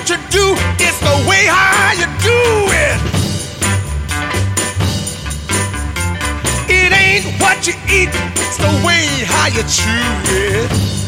what you do, it's the way how you do it. It ain't what you eat, it's the way how you chew it.